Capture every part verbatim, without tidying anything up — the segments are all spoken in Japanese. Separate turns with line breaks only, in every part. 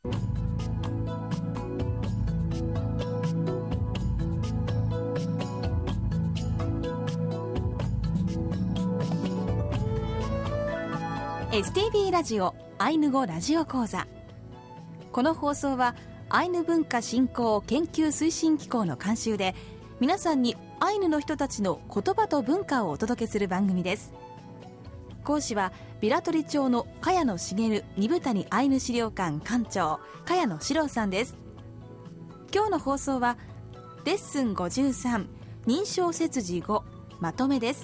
エスティービー ラジオアイヌ語ラジオ講座。この放送はアイヌ文化振興研究推進機構の監修で、皆さんにアイヌの人たちの言葉と文化をお届けする番組です。講師はビラトリ町の茅野茂二部谷アイヌ資料館館長茅野史郎さんです。今日の放送はレッスンごじゅうさん認証切字ごまとめです。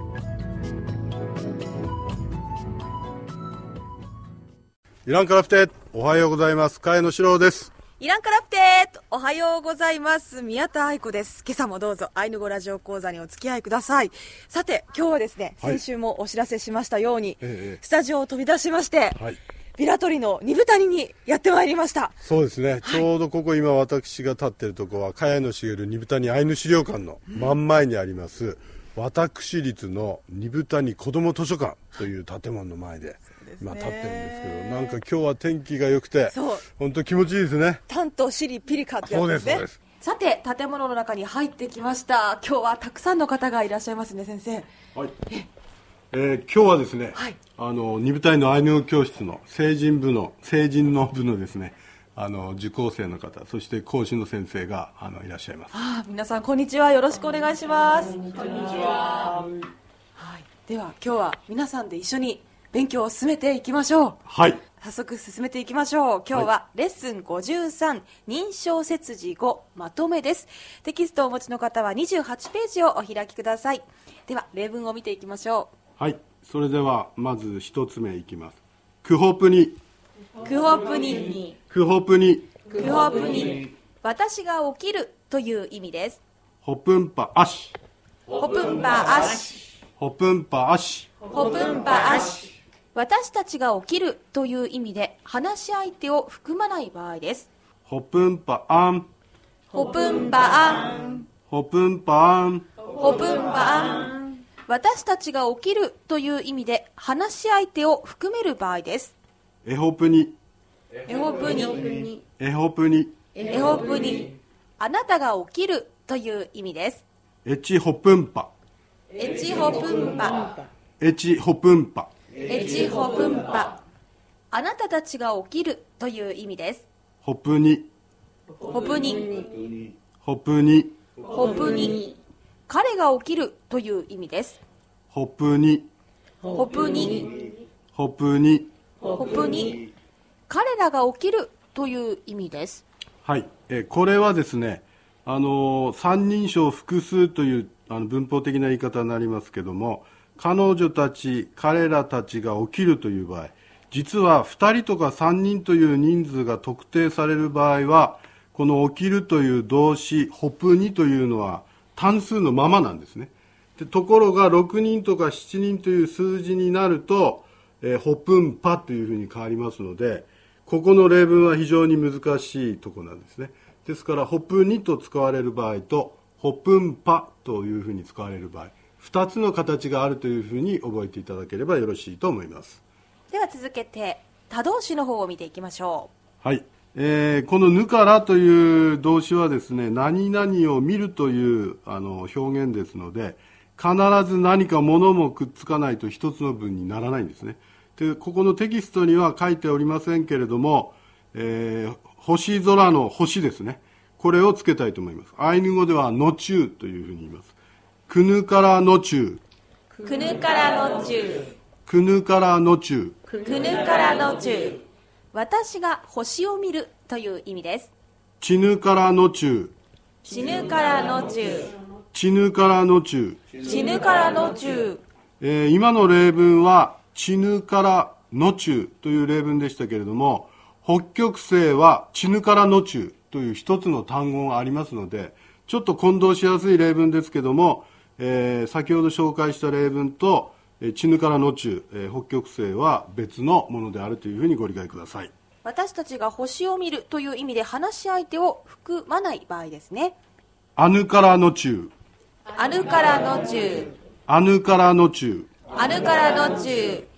イランカラプテ、おはようございます。茅野史郎です。
イランカラプテ、おはようございます。宮田愛子です。今朝もどうぞアイヌ語ラジオ講座にお付き合いください。さて、今日はですね、はい、先週もお知らせしましたように、ええ、スタジオを飛び出しまして、はい、ビラトリの二部谷にやってまいりました。
そうですね、はい、ちょうどここ今私が立っているところは茅野茂二部谷アイヌ資料館の真ん前にあります、うん、私立の二部谷子ども図書館という建物の前で今立ってるんですけど、なんか今日は天気が良くて本当気持ちいいですね。
タンとシリピリカってやつですね。そうです。さて、建物の中に入ってきました。今日はたくさんの方がいらっしゃいますね、先生。
はい、ええー、今日はですね、はい、あの二部谷のアイヌ語教室の成人部の成人の部のですね、あの受講生の方、そして講師の先生があのいらっしゃいます。
あ、皆さんこんにちは、よろしくお願いします。こんにちは。はい、では今日は皆さんで一緒に勉強を進めていきましょう。
はい。
早速進めていきましょう。今日はレッスンごじゅうさん、認証切字ごまとめです。テキストをお持ちの方はにじゅうはちページをお開きください。では例文を見ていきましょ
う。はい。それではまず一つ目いきます。クホプニ。
クホプニ。
クホプニ。
クホプニ。私が起きるという意味です。
ホプンパアシ。
ホプンパアシ。
ホプンパアシ。
ホプンパアシ。私たちが起きるという意味で話し相手を含まない場合です。
ホプンパアン。
ホプンパアン。
ホプンパアン。
ホプンパアン。私たちが起きるという意味で話し相手を含める場合です。
エホプニ。
エホプニ。
エホプニ。
エホプニ。あなたが起きるという意味です。
エチホプンパ。
エチホプンパ。
エチホプンパ。
エチホプンパ。あなたたちが起きるという意味です。
ホプニ。
ホプニ。
ホプニ。
ホプニ。彼が起きるという意味です。
ホプニ。
ホプニ。
ホプニ。
ホプニ。彼らが起きるという意味です。
はい、えこれはですね、あの三人称複数というあの文法的な言い方になりますけども、彼女たち、彼らたちが起きるという場合、実はふたりとかさんにんという人数が特定される場合は、この起きるという動詞、ホプニというのは単数のままなんですね。でところがろくにんとかしちにんという数字になると、えー、ホプンパというふうに変わりますので、ここの例文は非常に難しいところなんですね。ですから、ホプニと使われる場合と、ホプンパというふうに使われる場合、ふたつの形があるというふうに覚えていただければよろしいと思います。
では続けて他動詞の方を見ていきましょ
う。はい、えー、このぬからという動詞はですね、何々を見るというあの表現ですので、必ず何か物もくっつかないと一つの文にならないんですね。でここのテキストには書いておりませんけれども、えー、星空の星ですね、これをつけたいと思います。アイヌ語ではのちゅうというふうに言います。くぬからのちゅ
う。くぬからのちゅう。
くぬからのちゅう。
くぬからのちゅう。私が星を見るという意味です。
ちぬからのちゅう。
ちぬからのちゅう。
ちぬからのちゅ
う。ちぬからのちゅう。
えー、今の例文はちぬからのちゅうという例文でしたけれども、北極星はちぬからのちゅうという一つの単語がありますので、ちょっと混同しやすい例文ですけども、えー、先ほど紹介した例文と、えー、ちぬからのちゅう、えー、北極星は別のものであるというふうにご理解ください。
私たちが星を見るという意味で話し相手を含まない場合ですね。
あぬからのちゅう。
あぬからのちゅう。
あぬからのちゅう。
あぬからのちゅう。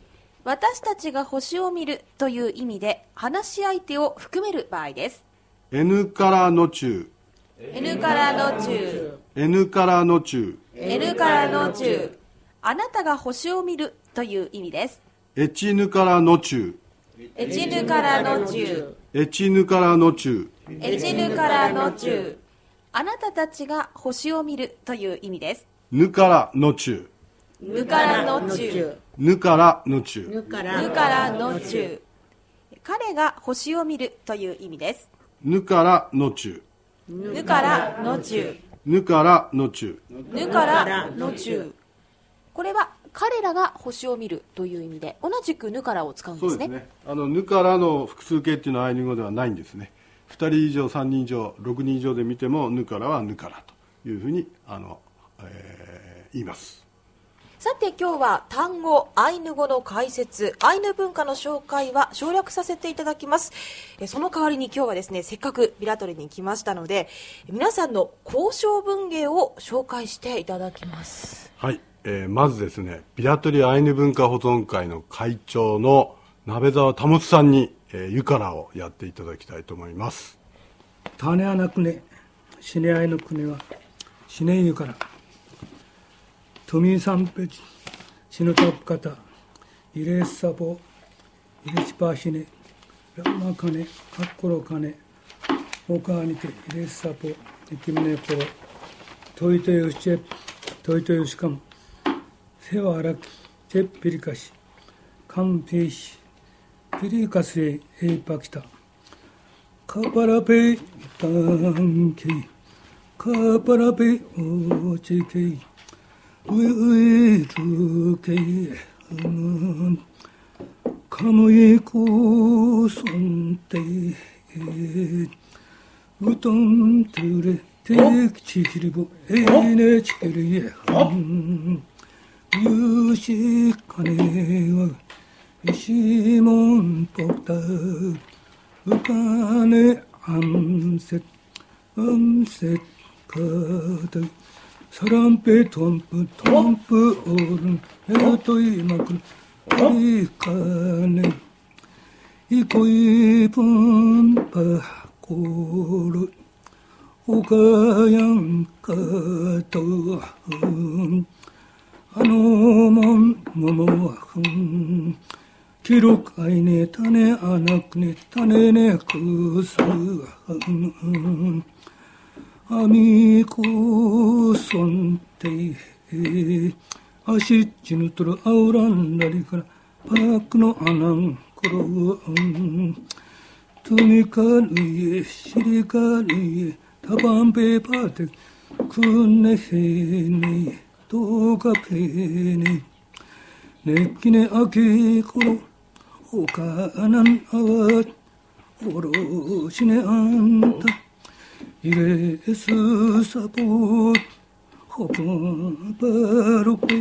私たちが星を見るという意味で話し相手を含める場合です。
N からの中
N からの中
N からの中
N からの中、あなたが星を見るという意味です。
エチヌからの中
エチヌからの中
エチヌからの中
エチヌからの中、あなたたちが星を見るという意味です。
ぬからの中
ぬからの中
ぬからの中
ぬからの中、彼が星を見るという意味です。
ぬからの中
ぬからの中
ぬからの中
ぬからの中、これは彼らが星を見るという意味で同じくぬからを使うんですね。
そうですね。あのぬからの複数形っていうのはアイヌ語ではないんですね。ふたり以上さんにん以上ろくにん以上で見てもぬからはぬからというふうにあの、えー、言います。
さて今日は単語アイヌ語の解説、アイヌ文化の紹介は省略させていただきます。その代わりに今日はですね、せっかくビラトリに来ましたので皆さんの交渉文芸を紹介していただきます。
はい、えー、まずですね、ビラトリアイヌ文化保存会の会長の鍋沢保さんに、えー、ゆからをやっていただきたいと思います。
種穴くねシネアイのくねはシネゆからトミーサンペチシノタプカタイレッサポイレチパーシネラマカネカッコロカネオカーニテイレッサポイキムネコロトイトヨシチェトイトヨシカムセワアラキチェピリカシカンペイシピリカスエエイパキタカパラペイタンケイカパラペイオチケイウエルケイカムイコソンテイウトンテュレテキチキリボエネチキリエハンユシカネワイシモンポタウカネアンセアンセカタサランペトンプトンプオールンエトイマクルイカネイコイプンパコロオカヤンカトウンあのもんももわふんキロカイネタネアナクネタネネクサはんアミコソンテイアシッチヌトルアウランラリからパークのアナンコロントゥミカルイエシリカルイエタバンペパーテクネヘネトカペネネキネアケコロオカアナンアワオロシネアンタイレスサポーホポンパロペ。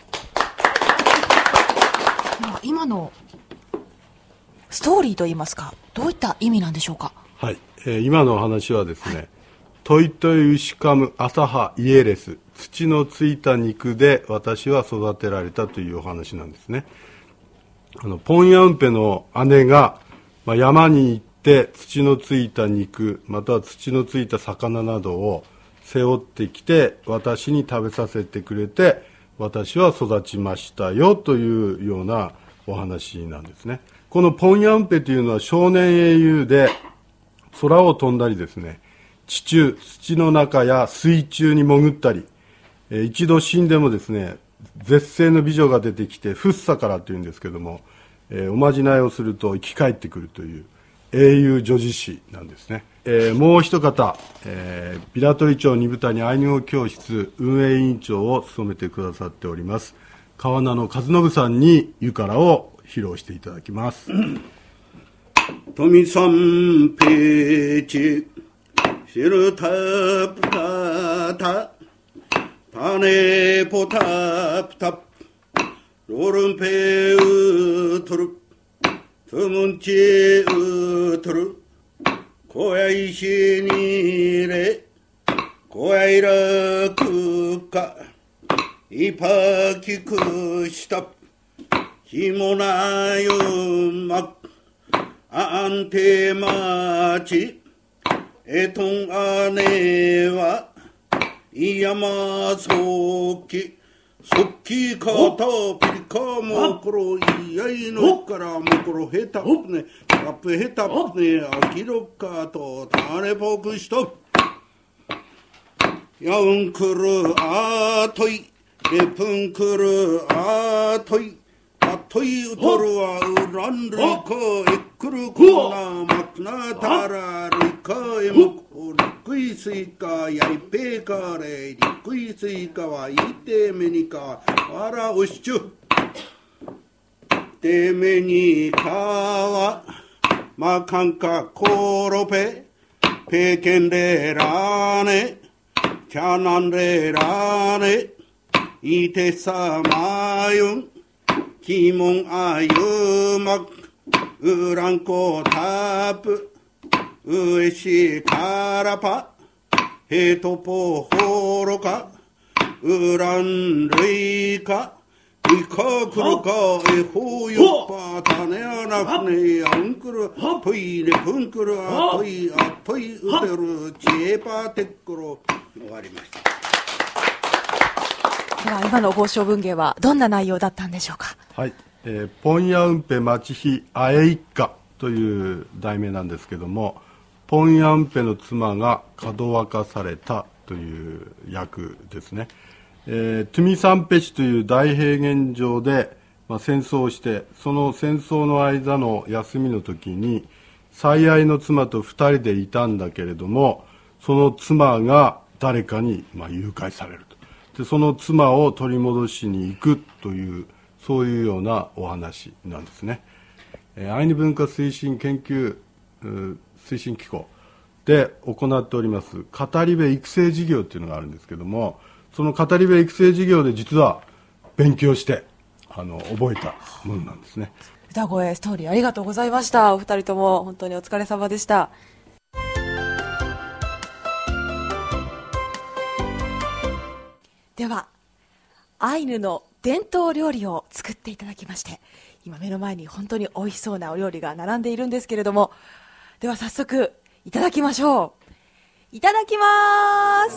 今のストーリーといいますか、どういった意味なんでしょうか。
はい、えー、今のお話はですね、はい、トイトイウシカムアサハイエレス、土のついた肉で私は育てられたというお話なんですね。あのポンヤンペの姉が、まあ、山に行って土のついた肉または土のついた魚などを背負ってきて私に食べさせてくれて私は育ちましたよというようなお話なんですね。このポンヤンペというのは少年英雄で空を飛んだりですね、地中土の中や水中に潜ったり、えー、一度死んでもですね絶世の美女が出てきてフッサからというんですけども、えー、おまじないをすると生き返ってくるという英雄女子誌なんですね。えー、もう一方、えー、ビラトリ町二部谷アイヌ語教室運営委員長を務めてくださっております川名の和信さんにゆからを披露していただきます。
トミサンペチシルタプタタタネポタプタロルンペウトルトムンチウトルコヤイシニレコヤイラクカイパキクシタ 힘오나요 막 안테마치 애통 안에와 이야마 속기 속기 커터 비커 모크로 이야이노 까라 모크로 헤타프네 앞에 헤타프네 아기로카 또 다네 보크시토 야웅크르 아토이 레풍크르 아토이 아토이 우토르와 우란르코 에크르코나 막나 다라르카 에모코 리쿠이스이카 야이페카레 리쿠이스이카와 이때메니까 와라오시추 때메니카와 마칸카 코로페 페켄데라네 캬난데라네 이테사마용 기몽아유막 으랑코 타프 으에시 가라파 헤토포 호로카 으란르이카 이커 그르카 에호유파 다네아나프네 앙크르 토이레 분크르 아토이 아토이 으데르 제바 데크로 와리마시타.
では今の豪商文芸はどんな内容だったんでしょうか。
はい、えー、ポンヤウンペマチヒアエ一家という題名なんですけども、ポンヤウンペの妻がかどわかされたという役ですね。えー、トゥミサンペ市という大平原上で、まあ、戦争をして、その戦争の間の休みの時に最愛の妻と二人でいたんだけれども、その妻が誰かにまあ誘拐されると。でその妻を取り戻しに行くという、そういうようなお話なんですね。えー、アイヌ文化推進研究推進機構で行っております語り部育成事業というのがあるんですけども、その語り部育成事業で実は勉強してあの覚えたものなんですね。
歌声ストーリーありがとうございました。お二人とも本当にお疲れ様でした。ではアイヌの伝統料理を作っていただきまして、今目の前に本当に美味しそうなお料理が並んでいるんですけれども、では早速いただきましょう。いただきます。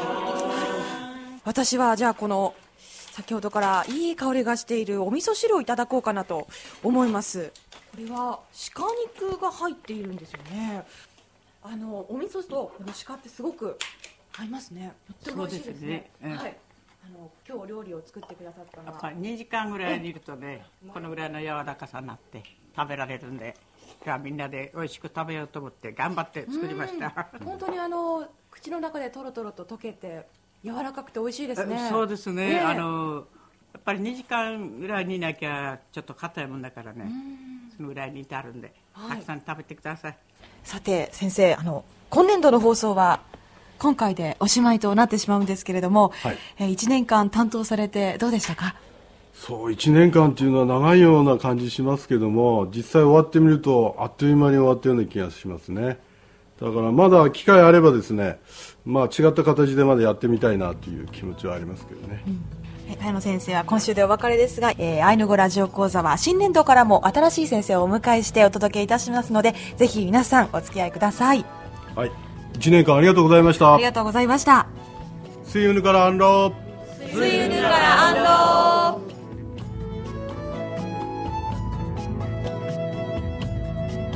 私はじゃあこの先ほどからいい香りがしているお味噌汁をいただこうかなと思います。これは鹿肉が入っているんですよね。あのお味噌とこの鹿ってすごく合いますね。とっても美味しいですね。そうですね、うん、はい。あの今日お料理を作ってくださったのは
にじかんぐらい煮るとね、このぐらいの柔らかさになって食べられるんで、今日はみんなで美味しく食べようと思って頑張って作りました。
本当にあの口の中でとろとろと溶けて柔らかくて美味しいですね。
そうですね、ね、あのやっぱりにじかんぐらい煮なきゃちょっと硬いもんだからね、そのぐらい煮てあるんで、はい、たくさん食べてください。
さて先生、あの今年度の放送は今回でおしまいとなってしまうんですけれども、はい、えー、いちねんかん担当されてどうでしたか。
そう、いちねんかんというのは長いような感じしますけども、実際終わってみるとあっという間に終わったような気がしますね。だからまだ機会あればですね、まあ、違った形でまだやってみたいなという気持ちはありますけどね。うん、
田山先生は今週でお別れですが、えー、アイヌ語ラジオ講座は新年度からも新しい先生をお迎えしてお届けいたしますので、ぜひ皆さんお付き合いください。
はい、いちねんかんありがとうございました。
ありがとうございました。
スイユヌからアンロー。
スイユヌからアンロー。